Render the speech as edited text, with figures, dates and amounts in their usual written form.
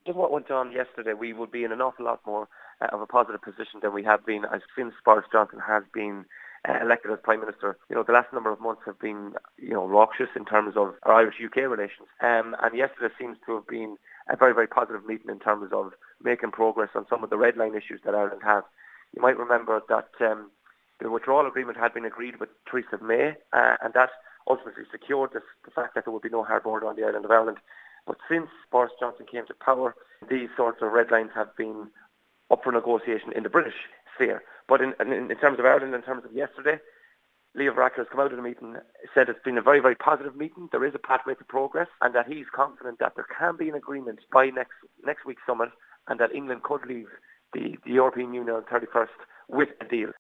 Given what went on yesterday, we would be in an awful lot more of a positive position than we have been as since Boris Johnson has been elected as Prime Minister. The last number of months have been, raucous in terms of our Irish-UK relations. And yesterday seems to have been a very, very positive meeting in terms of making progress on some of the red line issues that Ireland has. You might remember that the withdrawal agreement had been agreed with Theresa May, and that ultimately secured the fact that there would be no hard border on the island of Ireland. But since Boris Johnson came to power, these sorts of red lines have been up for negotiation in the British sphere. But in terms of Ireland, in terms of yesterday, Leo Varadkar has come out of the meeting, said it's been a very, very positive meeting. There is a pathway to progress, and that he's confident that there can be an agreement by next week's summit, and that England could leave the European Union on the 31st with a deal.